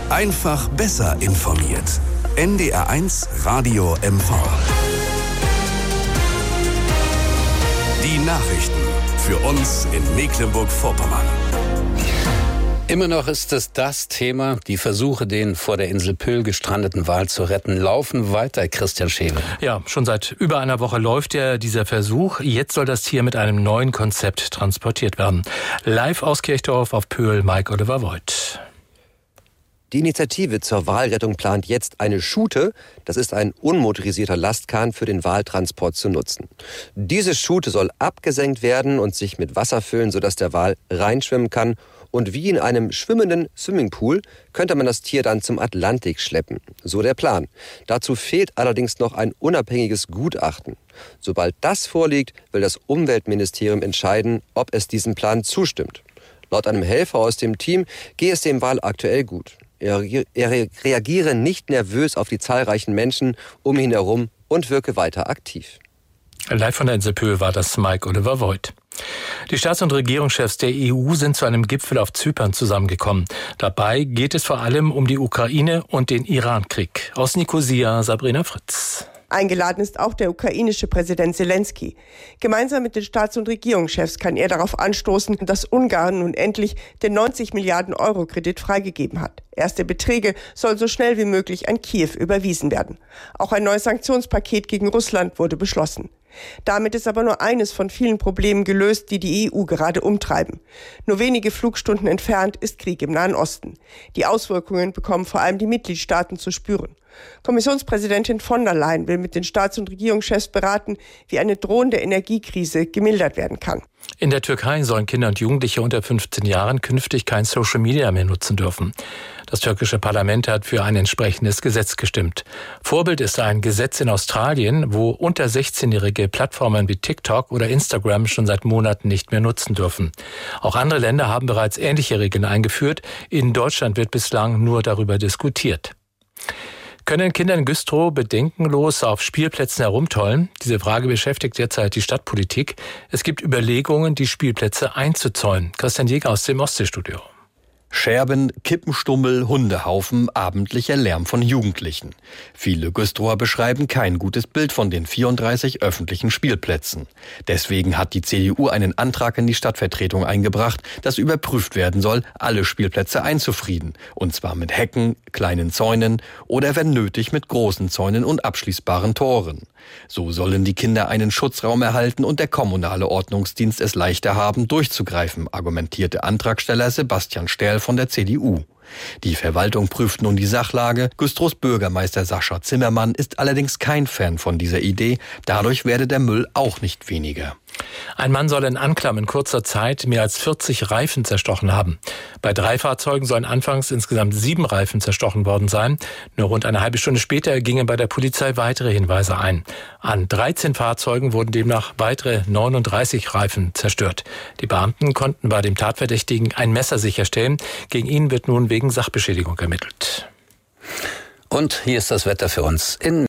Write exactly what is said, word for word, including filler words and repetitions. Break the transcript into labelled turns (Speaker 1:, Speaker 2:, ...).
Speaker 1: Einfach besser informiert. N D R eins Radio M V. Die Nachrichten für uns in Mecklenburg-Vorpommern.
Speaker 2: Immer noch ist es das Thema. Die Versuche, den vor der Insel Pöhl gestrandeten Wal zu retten, laufen weiter. Christian Schewe.
Speaker 3: Ja, schon seit über einer Woche läuft ja dieser Versuch. Jetzt soll das Tier mit einem neuen Konzept transportiert werden. Live aus Kirchdorf auf Pöhl, Mike Oliver Voigt.
Speaker 4: Die Initiative zur Walrettung plant jetzt eine Schute, das ist ein unmotorisierter Lastkahn, für den Waltransport zu nutzen. Diese Schute soll abgesenkt werden und sich mit Wasser füllen, sodass der Wal reinschwimmen kann. Und wie in einem schwimmenden Swimmingpool könnte man das Tier dann zum Atlantik schleppen. So der Plan. Dazu fehlt allerdings noch ein unabhängiges Gutachten. Sobald das vorliegt, will das Umweltministerium entscheiden, ob es diesem Plan zustimmt. Laut einem Helfer aus dem Team gehe es dem Wal aktuell gut. Er, er reagiere nicht nervös auf die zahlreichen Menschen um ihn herum und wirke weiter aktiv.
Speaker 3: Live von der Insel Pöhl war das Mike Oliver Voigt. Die Staats- und Regierungschefs der E U sind zu einem Gipfel auf Zypern zusammengekommen. Dabei geht es vor allem um die Ukraine und den Iran-Krieg. Aus Nikosia, Sabrina Fritz.
Speaker 5: Eingeladen ist auch der ukrainische Präsident Zelensky. Gemeinsam mit den Staats- und Regierungschefs kann er darauf anstoßen, dass Ungarn nun endlich den neunzig Milliarden Euro Kredit freigegeben hat. Erste Beträge sollen so schnell wie möglich an Kiew überwiesen werden. Auch ein neues Sanktionspaket gegen Russland wurde beschlossen. Damit ist aber nur eines von vielen Problemen gelöst, die die E U gerade umtreiben. Nur wenige Flugstunden entfernt ist Krieg im Nahen Osten. Die Auswirkungen bekommen vor allem die Mitgliedstaaten zu spüren. Kommissionspräsidentin von der Leyen will mit den Staats- und Regierungschefs beraten, wie eine drohende Energiekrise gemildert werden kann.
Speaker 3: In der Türkei sollen Kinder und Jugendliche unter fünfzehn Jahren künftig kein Social Media mehr nutzen dürfen. Das türkische Parlament hat für ein entsprechendes Gesetz gestimmt. Vorbild ist ein Gesetz in Australien, wo unter sechzehnjährige Plattformen wie TikTok oder Instagram schon seit Monaten nicht mehr nutzen dürfen. Auch andere Länder haben bereits ähnliche Regeln eingeführt. In Deutschland wird bislang nur darüber diskutiert. Können Kinder in Güstrow bedenkenlos auf Spielplätzen herumtollen? Diese Frage beschäftigt derzeit die Stadtpolitik. Es gibt Überlegungen, die Spielplätze einzuzäunen. Christian Jäger aus dem Ostseestudio.
Speaker 6: Scherben, Kippenstummel, Hundehaufen, abendlicher Lärm von Jugendlichen. Viele Güstrower beschreiben kein gutes Bild von den vierunddreißig öffentlichen Spielplätzen. Deswegen hat die C D U einen Antrag in die Stadtvertretung eingebracht, dass überprüft werden soll, alle Spielplätze einzufrieden. Und zwar mit Hecken, kleinen Zäunen oder wenn nötig mit großen Zäunen und abschließbaren Toren. So sollen die Kinder einen Schutzraum erhalten und der kommunale Ordnungsdienst es leichter haben, durchzugreifen, argumentierte Antragsteller Sebastian Sterl von der C D U. Die Verwaltung prüft nun die Sachlage. Güstrows Bürgermeister Sascha Zimmermann ist allerdings kein Fan von dieser Idee. Dadurch werde der Müll auch nicht weniger.
Speaker 3: Ein Mann soll in Anklam in kurzer Zeit mehr als vierzig Reifen zerstochen haben. Bei drei Fahrzeugen sollen anfangs insgesamt sieben Reifen zerstochen worden sein. Nur rund eine halbe Stunde später gingen bei der Polizei weitere Hinweise ein. An dreizehn Fahrzeugen wurden demnach weitere neununddreißig Reifen zerstört. Die Beamten konnten bei dem Tatverdächtigen ein Messer sicherstellen. Gegen ihn wird nun wegen Sachbeschädigung ermittelt.
Speaker 2: Und hier ist das Wetter für uns in